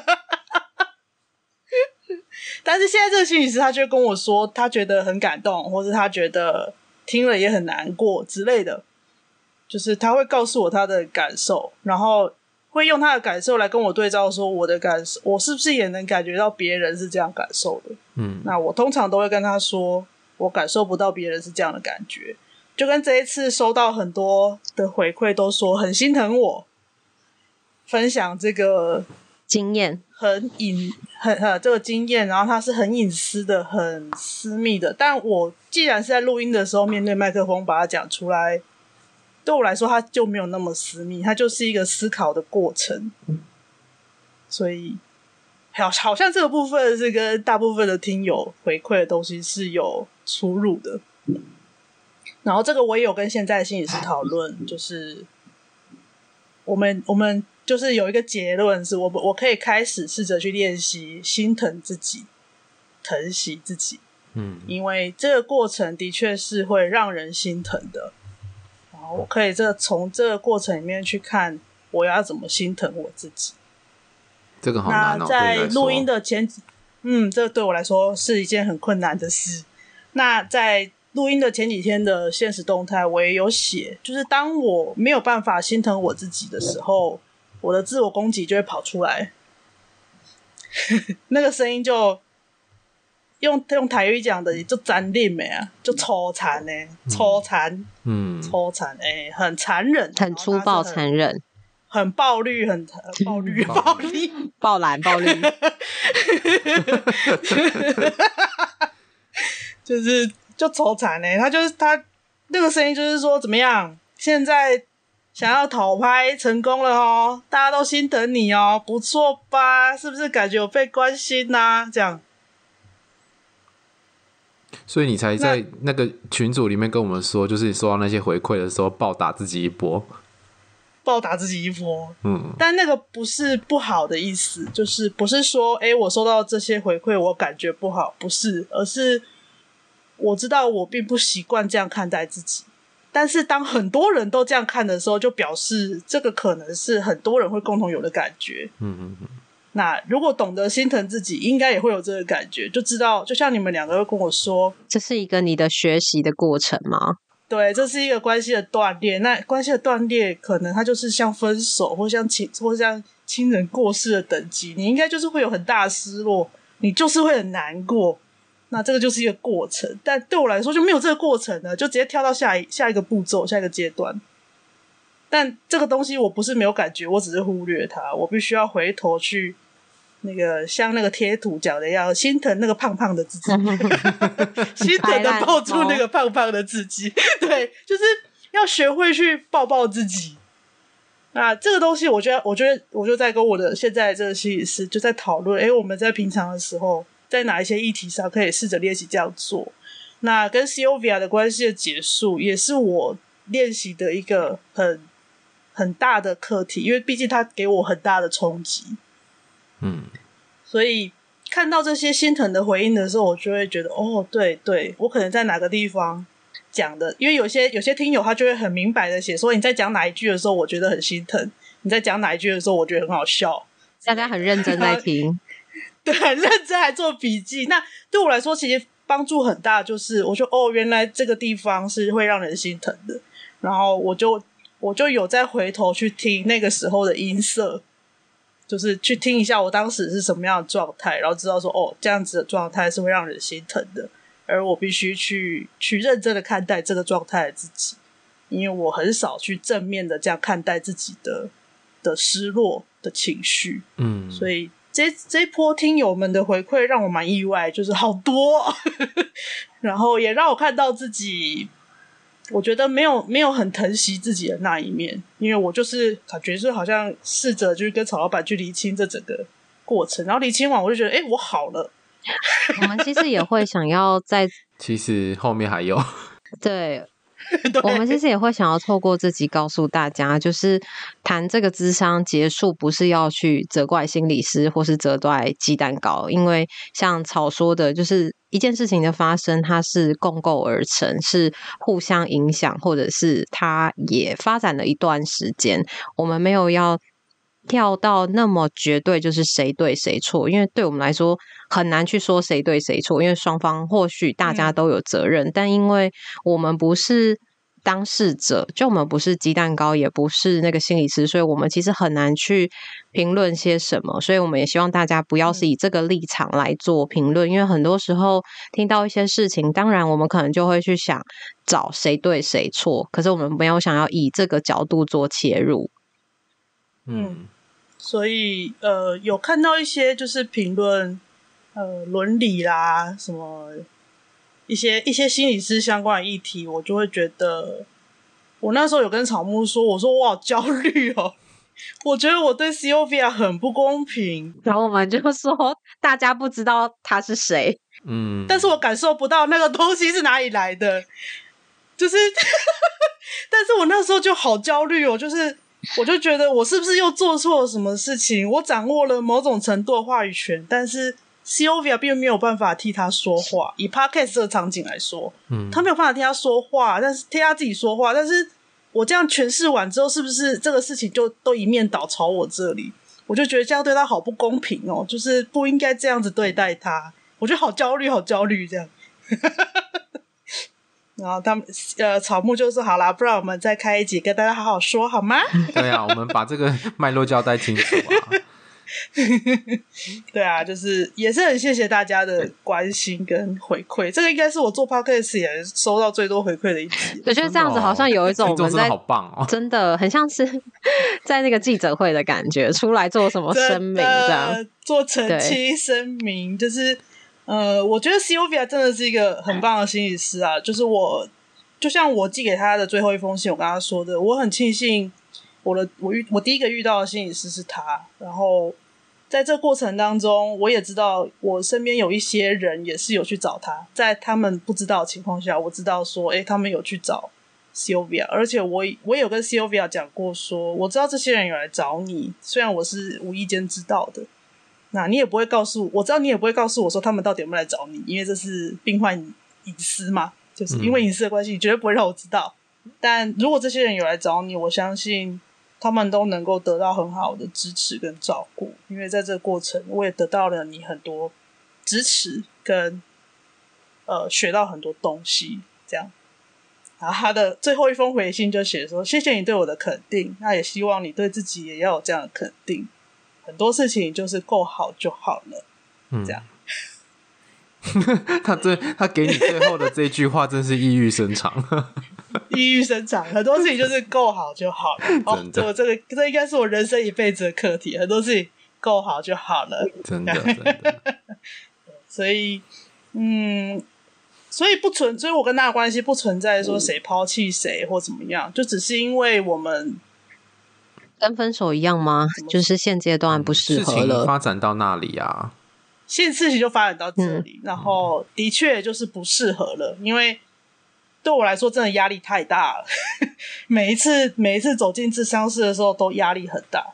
S2: 但是现在这个心理师他就跟我说，他觉得很感动，或是他觉得听了也很难过之类的，就是他会告诉我他的感受，然后会用他的感受来跟我对照，说我的感受，我是不是也能感觉到别人是这样感受的？那我通常都会跟他说，我感受不到别人是这样的感觉。就跟这一次收到很多的回馈，都说很心疼我，分享这个
S1: 经验
S2: 很这个经验，然后它是很隐私的、很私密的。但我既然是在录音的时候面对麦克风把它讲出来，对我来说它就没有那么私密，它就是一个思考的过程。所以好像这个部分是跟大部分的听友回馈的东西是有出入的。然后这个我也有跟现在的心理师讨论，就是我们就是有一个结论是我可以开始试着去练习心疼自己，疼惜自己。因为这个过程的确是会让人心疼的。然后我可以从这个过程里面去看我要怎么心疼我自己。
S3: 这个好难哦。
S2: 那在录音的前这对我来说是一件很困难的事。那在录音的前几天的限时动态我也有写，就是当我没有办法心疼我自己的时候，我的自我攻击就会跑出来。那个声音就用台语讲的就残忍的啊，就粗残的，粗残，粗残，很残忍，
S1: 很粗暴残忍，
S2: 很暴力，很暴力，暴力，
S1: 暴蓝暴力。
S2: 就抽惨欸，他那个声音就是说怎么样？现在想要讨拍成功了哦，大家都心疼你哦，不错吧？是不是感觉有被关心啊？这样，
S3: 所以你才在那个群组里面跟我们说，就是你收到那些回馈的时候，暴打自己一波。
S2: 暴打自己一波，但那个不是不好的意思，就是不是说我收到这些回馈我感觉不好，不是，而是我知道我并不习惯这样看待自己，但是当很多人都这样看的时候，就表示这个可能是很多人会共同有的感觉。那如果懂得心疼自己，应该也会有这个感觉，就知道，就像你们两个会跟我说，
S1: 这是一个你的学习的过程吗？
S2: 对，这是一个关系的断裂。那关系的断裂，可能它就是像分手，或像亲人过世的等级，你应该就是会有很大的失落，你就是会很难过。那这个就是一个过程，但对我来说就没有这个过程了，就直接跳到下一个步骤，下一个阶段。但这个东西我不是没有感觉，我只是忽略它，我必须要回头去那个像那个贴图讲的要心疼那个胖胖的自己，心疼的抱住那个胖胖的自己，对，就是要学会去抱抱自己。那这个东西我觉得我就在跟我的现在这个心理师就在讨论，我们在平常的时候在哪一些议题上可以试着练习这样做。那跟 Covia 的关系的结束也是我练习的一个很大的课题，因为毕竟它给我很大的冲击。 所以看到这些心疼的回应的时候，我就会觉得哦，对对，我可能在哪个地方讲的，因为有些听友他就会很明白的写说，你在讲哪一句的时候我觉得很心疼，你在讲哪一句的时候我觉得很好笑，
S1: 大家很认真在听
S2: 对，很认真还做笔记。那对我来说其实帮助很大，就是我就原来这个地方是会让人心疼的，然后我就有再回头去听那个时候的音色，就是去听一下我当时是什么样的状态，然后知道说这样子的状态是会让人心疼的，而我必须去认真的看待这个状态的自己，因为我很少去正面的这样看待自己的失落的情绪。所以这一波听友们的回馈让我蛮意外，就是好多然后也让我看到自己我觉得没有很疼惜自己的那一面，因为我就是感觉是好像试着就是跟曹老板去厘清这整个过程，然后厘清完我就觉得我好了
S1: 我们其实也会想要在
S3: 其实后面还有
S1: 对我们其实也会想要透过自己告诉大家，就是谈这个咨商结束不是要去责怪心理师或是责怪鸡蛋糕，因为像草说的，就是一件事情的发生它是共构而成，是互相影响，或者是它也发展了一段时间，我们没有要跳到那么绝对就是谁对谁错，因为对我们来说很难去说谁对谁错，因为双方或许大家都有责任，但因为我们不是当事者，就我们不是鸡蛋糕，也不是那个心理师，所以我们其实很难去评论些什么，所以我们也希望大家不要是以这个立场来做评论，因为很多时候听到一些事情，当然我们可能就会去想找谁对谁错，可是我们没有想要以这个角度做切入。
S2: 所以有看到一些就是评论伦理啦什么一些心理师相关的议题，我就会觉得我那时候有跟草木说，我说我好焦虑哦，我觉得我对 Sylvia 很不公平，
S1: 然后我们就说大家不知道他是谁，
S2: 但是我感受不到那个东西是哪里来的，就是但是我那时候就好焦虑哦，就是我就觉得我是不是又做错了什么事情，我掌握了某种程度的话语权，但是 Sylvia 并没有办法替他说话，以 Podcast 这个场景来说他没有办法替他说话，但是替他自己说话，但是我这样诠释完之后，是不是这个事情就都一面倒朝我这里，我就觉得这样对他好不公平哦，就是不应该这样子对待他，我觉得好焦虑好焦虑这样然后他们草木就说好啦，不然我们再开一集跟大家好好说好吗？
S3: 对啊，我们把这个脉络交代清楚啊
S2: 对啊，就是也是很谢谢大家的关心跟回馈，这个应该是我做 podcast 也收到最多回馈的一集。
S1: 我觉得这样子好像有一种我们在
S3: 好棒哦，
S1: 真的很像是在那个记者会的感觉，出来做什么声明这样，
S2: 做澄清声明，就是我觉得 Sylvia 真的是一个很棒的心理师啊，就是就像我寄给他的最后一封信，我跟他说的，我很庆幸我第一个遇到的心理师是他，然后在这过程当中我也知道我身边有一些人也是有去找他，在他们不知道的情况下我知道说他们有去找 Sylvia， 而且我有跟 Sylvia 讲过说我知道这些人有来找你，虽然我是无意间知道的，那你也不会告诉我知道你也不会告诉我说他们到底有没有来找你，因为这是病患隐私嘛，就是因为隐私的关系你绝对不会让我知道，但如果这些人有来找你，我相信他们都能够得到很好的支持跟照顾，因为在这个过程我也得到了你很多支持跟学到很多东西这样。然后他的最后一封回信就写说谢谢你对我的肯定，那也希望你对自己也要有这样的肯定，很多事情就是够好就好了这样
S3: 他给你最后的这句话真是意欲深长
S2: 意欲深长，很多事情就是够好就好了这应该是我人生一辈子的课题，很多事情够好就好了，
S3: 真的
S2: 所以所以我跟他的关系不存在说谁抛弃谁或怎么样，就只是因为我们
S1: 跟分手一样吗？就是现阶段不适合了，
S3: 事情发展到那里啊，
S2: 事情就发展到这里然后的确就是不适合了，因为对我来说真的压力太大了每一次走进咨商室的时候都压力很大，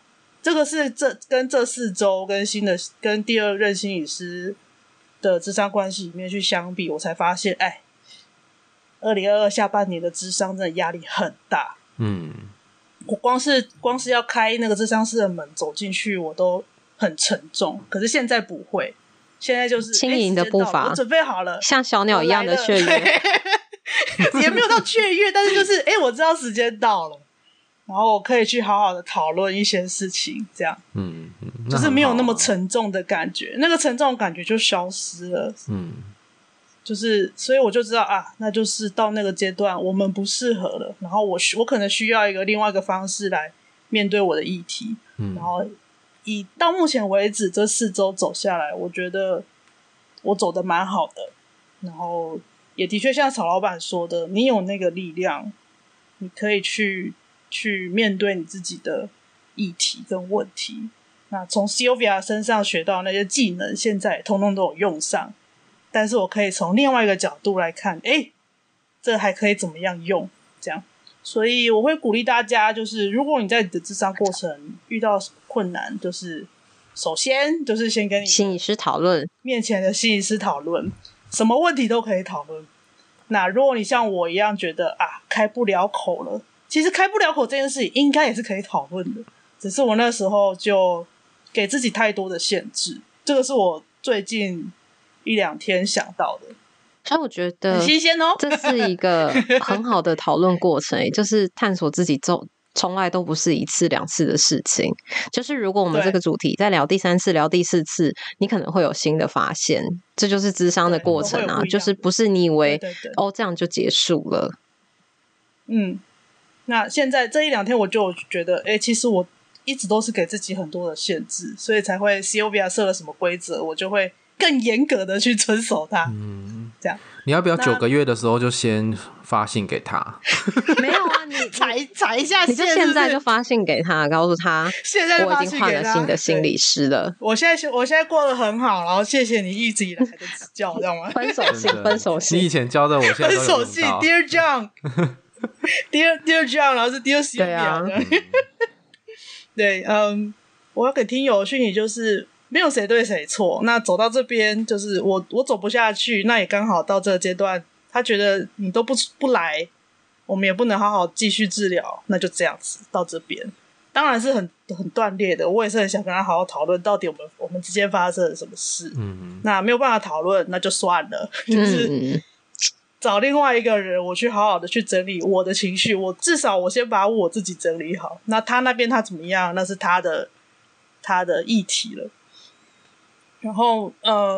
S2: 这个是跟这4周跟第2任心理师的諮商关系里面去相比，我才发现2022下半年的諮商真的压力很大。我光是要开那个諮商室的门走进去我都很沉重，可是现在不会，现在就是
S1: 轻盈的步伐，
S2: 我准备好了，
S1: 像小鸟一样的雀跃
S2: 也没有到雀跃，但是就是我知道时间到了，然后我可以去好好的讨论一些事情，这样就是没有那么沉重的感觉，那个沉重的感觉就消失了。就是所以我就知道那就是到那个阶段我们不适合了，然后我可能需要另外一个方式来面对我的议题。然后到目前为止这4周走下来，我觉得我走得蛮好的，然后也的确像曹老板说的，你有那个力量，你可以去面对你自己的议题跟问题。那从 Sylvia 身上学到那些技能现在通通都有用上，但是我可以从另外一个角度来看，这还可以怎么样用，这样。所以我会鼓励大家，就是如果你在你的諮商过程遇到困难，就是首先就是先跟你
S1: 心理师讨论，
S2: 面前的心理师讨论，什么问题都可以讨论。那如果你像我一样觉得开不了口了，其实开不了口这件事情应该也是可以讨论的，只是我那时候就给自己太多的限制，这个是我最近1-2天想到的。
S1: 所以我觉得
S2: 很新鲜哦，
S1: 这是一个很好的讨论过程就是探索自己从来都不是1次2次的事情，就是如果我们这个主题再聊第3次聊第4次，你可能会有新的发现，这就是諮商的过程啊，就是不是你以为
S2: 对
S1: 这样就结束了。
S2: 那现在这1-2天我就觉得其实我一直都是给自己很多的限制，所以才会 Sylvia 设了什么规则我就会更严格的去遵守它。这样
S3: 你要不要9个月的时候就先发信给他？
S1: 没有啊，你
S2: 踩一下线，
S1: 你就现在就发信给他，告诉他
S2: 现在就发信给他，
S1: 我已经换了新的心理师了。
S2: 我现在过得很好，然后谢谢你一直以来的指教，知道吗？
S1: 分手信，
S3: 你以前教的我现在都有用到。
S2: 分手信 Dear John Dear John， 然后是 Dear Sylvia。对我要给听友的讯息就是没有谁对谁错，那走到这边就是我走不下去，那也刚好到这个阶段，他觉得你都不来，我们也不能好好继续治疗，那就这样子到这边，当然是很断裂的，我也是很想跟他好好讨论到底我们之间发生了什么事。那没有办法讨论那就算了，就是找另外一个人我去好好的去整理我的情绪，我至少我先把我自己整理好，那他那边他怎么样那是他的议题了。然后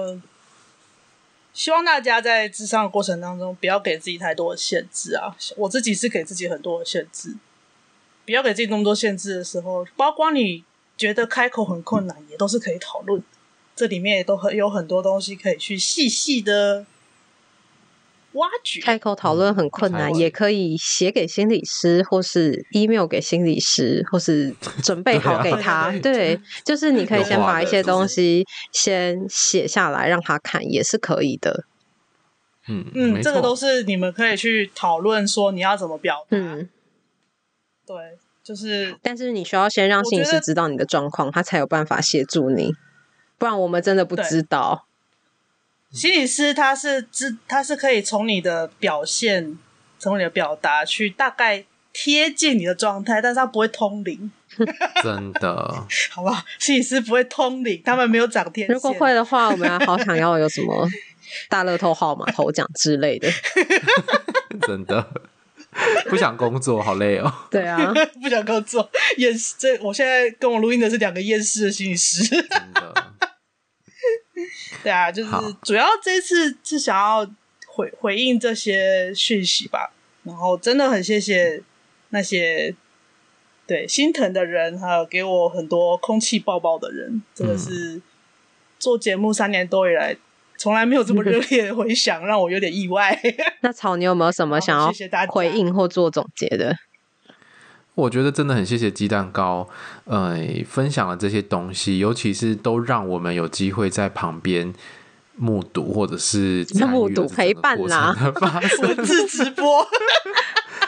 S2: 希望大家在諮商的过程当中不要给自己太多的限制啊，我自己是给自己很多的限制，不要给自己那么多限制的时候，包括你觉得开口很困难也都是可以讨论，这里面也都有很多东西可以去细细的挖掘。
S1: 开口讨论很困难也可以写给心理师或是 email 给心理师或是准备好给他对，就是你可以先把一些东西先写下来让他看也是可以的。
S2: 这个都是你们可以去讨论说你要怎么表达。对，就是但
S1: 是你需要先让心理师知道你的状况，他才有办法协助你，不然我们真的不知道。
S2: 心理师他是可以从你的表现从你的表达去大概贴近你的状态，但是他不会通灵
S3: 真的
S2: 好不好？心理师不会通灵，他们没有长天线。
S1: 如果会的话我们好想要有什么大乐透号码头奖之类的
S3: 真的不想工作好累哦。
S2: 对啊不想工作厌世，我现在跟我录音的是2个厌世的心理师真的对啊，就是主要这次是想要回应这些讯息吧，然后真的很谢谢那些对心疼的人，还有给我很多空气抱抱的人，真的是做节目3年多以来从来没有这么热烈的回响让我有点意外
S1: 那草你有没有什么想要回应或做总结的？
S3: 我觉得真的很谢谢鸡蛋糕分享了这些东西，尤其是都让我们有机会在旁边目睹或者是参与
S1: 目睹陪伴啦
S2: 文字直播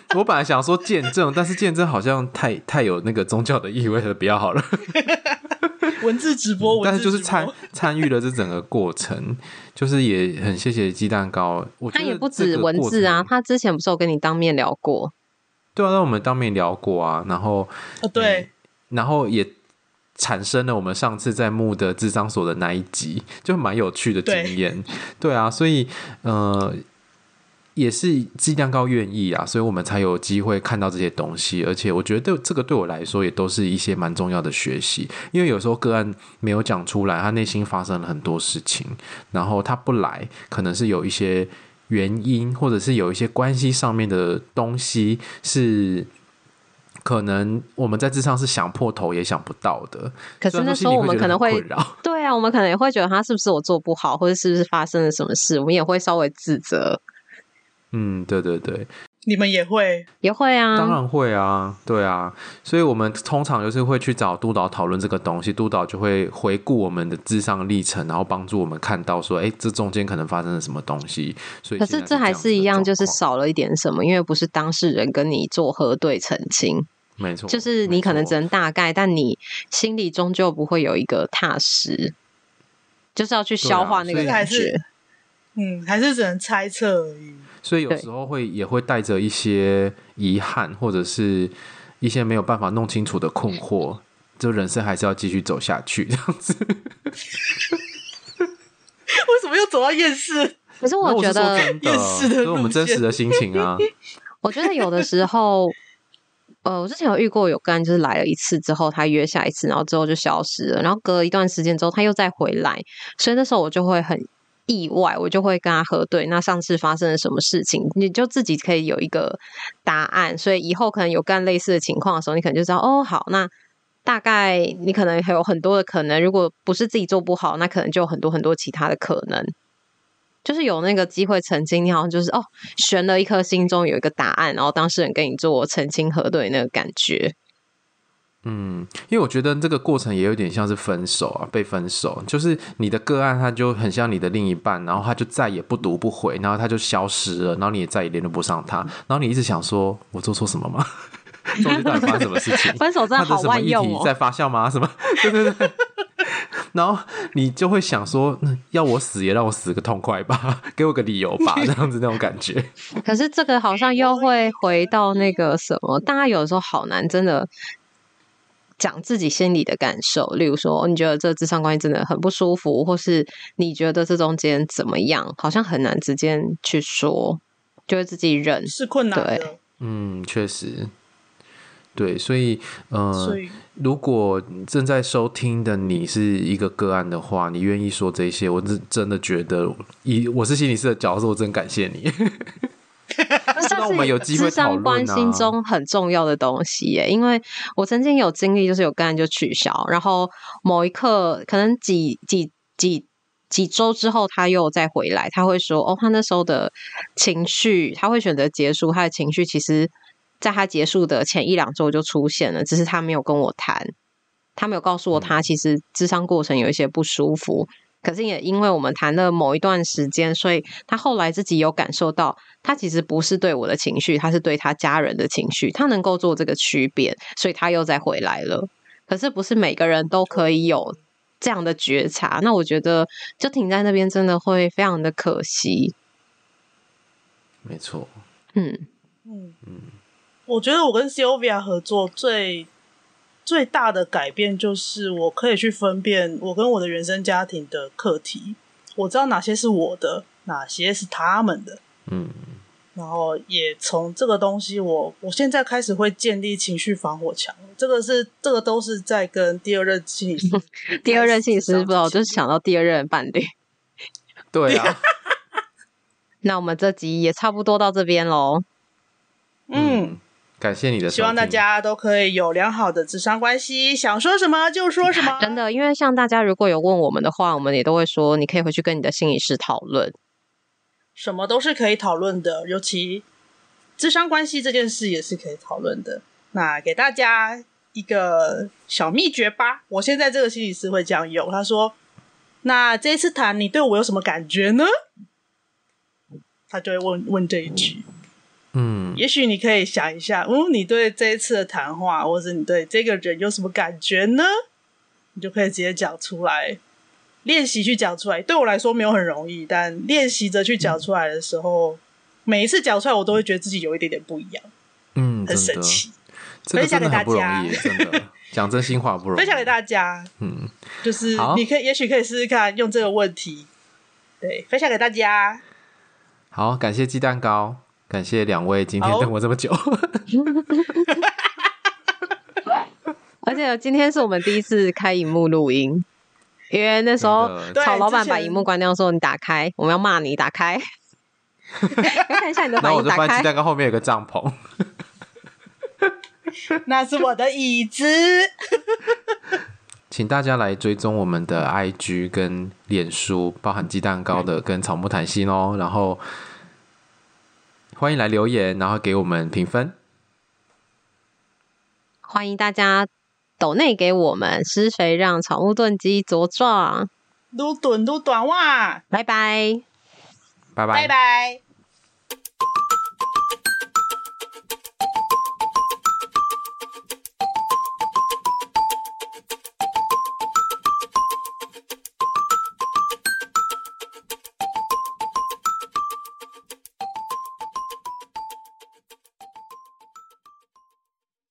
S3: 我本来想说见证，但是见证好像太有那个宗教的意味了，不要好了。
S2: 文字直播，
S3: 但是就是参与了这整个过程，就是也很谢谢鸡蛋糕。我觉得
S1: 他也不止文字啊，他之前不是有跟你当面聊过？
S3: 对啊，那我们当面聊过啊，然后
S2: 对，
S3: 然后也产生了我们上次在木的諮商所的那一集，就蛮有趣的经验。对啊，所以也是鸡蛋糕愿意啊，所以我们才有机会看到这些东西。而且我觉得这个对我来说也都是一些蛮重要的学习，因为有时候个案没有讲出来，他内心发生了很多事情，然后他不来，可能是有一些原因，或者是有一些关系上面的东西是可能我们在諮商是想破头也想不到的。
S1: 可是那时候我们可能会，
S3: 对
S1: 啊，我们可能也会觉得他是不是我做不好，或者是不是发生了什么事，我们也会稍微自责。
S3: 对对对，
S2: 你们也会
S1: 啊，
S3: 当然会啊，对啊，所以我们通常就是会去找督导讨论这个东西，督导就会回顾我们的諮商历程，然后帮助我们看到说，这中间可能发生了什么东西。所以
S1: 可是这还是一样，就是少了一点什么，因为不是当事人跟你做核对澄清。
S3: 没错，
S1: 就是你可能只能大概，但你心里终究不会有一个踏实，就是要去消化那个感觉。
S2: 还是只能猜测而已。
S3: 所以有时候也会带着一些遗憾，或者是一些没有办法弄清楚的困惑，就人生还是要继续走下去这样子。
S2: 为什么又走到厌世？
S1: 可是我觉得
S2: 厌世的路线，
S3: 这是我们真实的心情啊。
S1: 我觉得有的时候我之前有遇过有个人，就是来了一次之后他约下一次，然后之后就消失了，然后隔一段时间之后他又再回来，所以那时候我就会很意外，我就会跟他核对那上次发生了什么事情，你就自己可以有一个答案，所以以后可能有干类似的情况的时候，你可能就知道好，那大概你可能还有很多的可能，如果不是自己做不好，那可能就有很多很多其他的可能，就是有那个机会澄清，你好像就是悬了一颗心中有一个答案，然后当事人跟你做澄清核对那个感觉。
S3: 因为我觉得这个过程也有点像是分手啊，被分手，就是你的个案他就很像你的另一半，然后他就再也不读不回，然后他就消失了，然后你也再也联络不上他，然后你一直想说我做错什么吗？中间到底发生什么事情？
S1: 分手真的好万用
S3: 他的什么议题在发酵吗？什么？对对对。然后你就会想说，要我死也让我死个痛快吧，给我个理由吧，这样子那种感觉。
S1: 可是这个好像又会回到那个什么，大家有的时候好难真的讲自己心里的感受，例如说你觉得这諮商关系真的很不舒服，或是你觉得这中间怎么样，好像很难直接去说，就会自己忍，
S2: 是困难的。
S3: 确实。对，所以如果正在收听的你是一个个案的话，你愿意说这些，我真的觉得我是心理师的角色，我真感谢你。让我们有机会讨论
S1: 关系中很重要的东西耶，因为我曾经有经历，就是有个案就取消，然后某一刻可能几周之后他又再回来，他会说他那时候的情绪，他会选择结束，他的情绪其实在他结束的前1-2周就出现了，只是他没有跟我谈，他没有告诉我他其实諮商过程有一些不舒服，可是也因为我们谈了某一段时间，所以他后来自己有感受到他其实不是对我的情绪，他是对他家人的情绪，他能够做这个区别，所以他又再回来了。可是不是每个人都可以有这样的觉察，那我觉得就停在那边真的会非常的可惜。
S3: 没错。
S2: 我觉得我跟 Sylvia 合作最大的改变就是我可以去分辨我跟我的原生家庭的课题，我知道哪些是我的，哪些是他们的。然后也从这个东西我现在开始会建立情绪防火墙，这个都是在跟第二任心理师
S1: 第二任心理师不知道，我就是想到第二任伴侣。
S3: 对啊。
S1: 那我们这集也差不多到这边咯。
S3: 感谢你的收听，
S2: 希望大家都可以有良好的諮商关系，想说什么就说什么。
S1: 真的，因为像大家如果有问我们的话，我们也都会说你可以回去跟你的心理师讨论，
S2: 什么都是可以讨论的，尤其諮商关系这件事也是可以讨论的。那给大家一个小秘诀吧，我现在这个心理师会这样用，他说那这一次谈你对我有什么感觉呢？他就会问这一句。 也许你可以想一下，你对这一次的谈话，或者你对这个人有什么感觉呢？你就可以直接讲出来，练习去讲出来。对我来说没有很容易，但练习着去讲出来的时候，每一次讲出来我都会觉得自己有一点点不一样，很神奇。
S3: 这个真的很不容易，真的讲真心话不容易。
S2: 分享给大家，就是你可以，也许可以试试看用这个问题，对，分享给大家。
S3: 好，感谢鸡蛋糕，感谢两位今天等我这么久。
S1: 而且今天是我们第一次开荧幕录音，因为那时候曹老板把荧幕关掉说你打开，我们要骂你打开。看一下你的反应，打开。然后
S3: 我就发现鸡蛋糕后面有个帐篷。
S2: 那是我的椅子。
S3: 请大家来追踪我们的 IG 跟脸书，包含鸡蛋糕的跟草木谈心哦。然后欢迎来留言，然后给我们评分。
S1: 欢迎大家抖内给我们施肥，让草木炖鸡茁壮，
S2: 愈炖愈大碗。
S1: 拜拜，
S3: 拜拜，
S2: 拜拜。